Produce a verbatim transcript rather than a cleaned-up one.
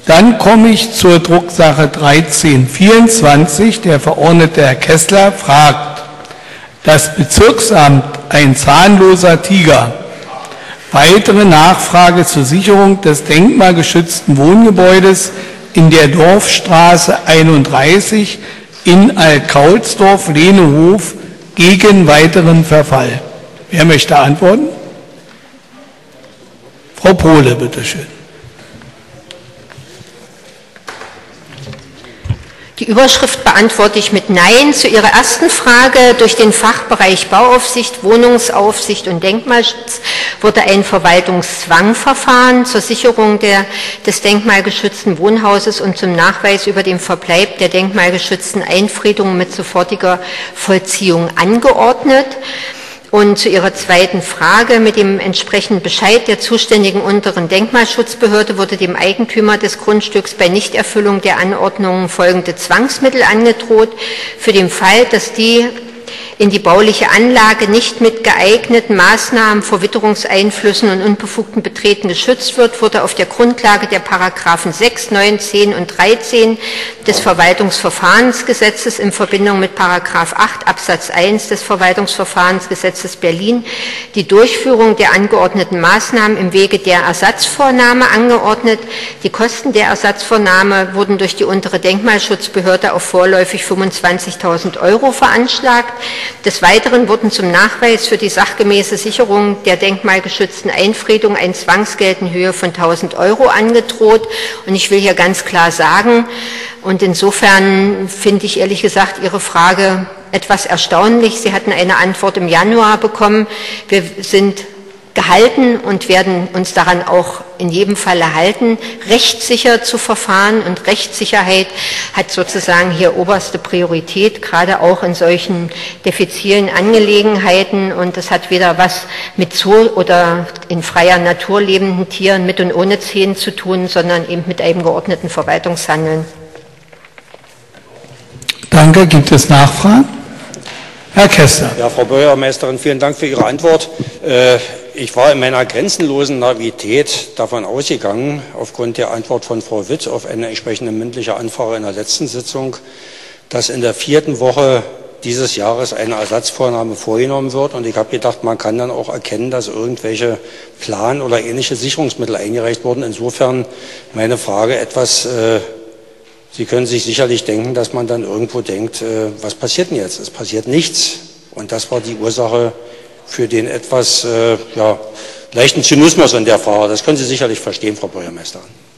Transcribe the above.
Dann komme ich zur Drucksache dreizehn vierundzwanzig. Der Verordnete Herr Kessler fragt: Das Bezirksamt, ein zahnloser Tiger. Weitere Nachfrage zur Sicherung des denkmalgeschützten Wohngebäudes in der Dorfstraße einunddreißig in Alkaulsdorf, Lehnehof, gegen weiteren Verfall. Wer möchte antworten? Frau Pohle, bitteschön. Die Überschrift beantworte ich mit Nein. Zu Ihrer ersten Frage: Durch den Fachbereich Bauaufsicht, Wohnungsaufsicht und Denkmalschutz wurde ein Verwaltungszwangverfahren zur Sicherung der, des denkmalgeschützten Wohnhauses und zum Nachweis über den Verbleib der denkmalgeschützten Einfriedung mit sofortiger Vollziehung angeordnet. Und zu Ihrer zweiten Frage: Mit dem entsprechenden Bescheid der zuständigen unteren Denkmalschutzbehörde wurde dem Eigentümer des Grundstücks bei Nichterfüllung der Anordnungen folgende Zwangsmittel angedroht. Für den Fall, dass die in die bauliche Anlage nicht mit geeigneten Maßnahmen vor Witterungseinflüssen und unbefugten Betreten geschützt wird, wurde auf der Grundlage der Paragraphen sechs, neun, zehn und dreizehn des Verwaltungsverfahrensgesetzes in Verbindung mit Paragraph acht Absatz eins des Verwaltungsverfahrensgesetzes Berlin die Durchführung der angeordneten Maßnahmen im Wege der Ersatzvornahme angeordnet. Die Kosten der Ersatzvornahme wurden durch die untere Denkmalschutzbehörde auf vorläufig fünfundzwanzigtausend Euro veranschlagt. Des Weiteren wurden zum Nachweis für die sachgemäße Sicherung der denkmalgeschützten Einfriedung ein Zwangsgeld in Höhe von tausend Euro angedroht. Und ich will hier ganz klar sagen, und insofern finde ich ehrlich gesagt Ihre Frage etwas erstaunlich. Sie hatten eine Antwort im Januar bekommen. Wir sind gehalten und werden uns daran auch in jedem Falle halten, rechtssicher zu verfahren, und Rechtssicherheit hat sozusagen hier oberste Priorität, gerade auch in solchen diffizilen Angelegenheiten, und das hat weder was mit Zoo oder in freier Natur lebenden Tieren mit und ohne Zähne zu tun, sondern eben mit einem geordneten Verwaltungshandeln. Danke. Gibt es Nachfragen? Herr Kessler. Ja, Frau Bürgermeisterin, vielen Dank für Ihre Antwort. Ich war in meiner grenzenlosen Naivität davon ausgegangen, aufgrund der Antwort von Frau Witt auf eine entsprechende mündliche Anfrage in der letzten Sitzung, dass in der vierten Woche dieses Jahres eine Ersatzvornahme vorgenommen wird. Und ich habe gedacht, man kann dann auch erkennen, dass irgendwelche Plan- oder ähnliche Sicherungsmittel eingereicht wurden. Insofern meine Frage etwas, äh, Sie können sich sicherlich denken, dass man dann irgendwo denkt, äh, was passiert denn jetzt? Es passiert nichts. Und das war die Ursache für den etwas äh, ja, leichten Zynismus in der Frage. Das können Sie sicherlich verstehen, Frau Bürgermeisterin.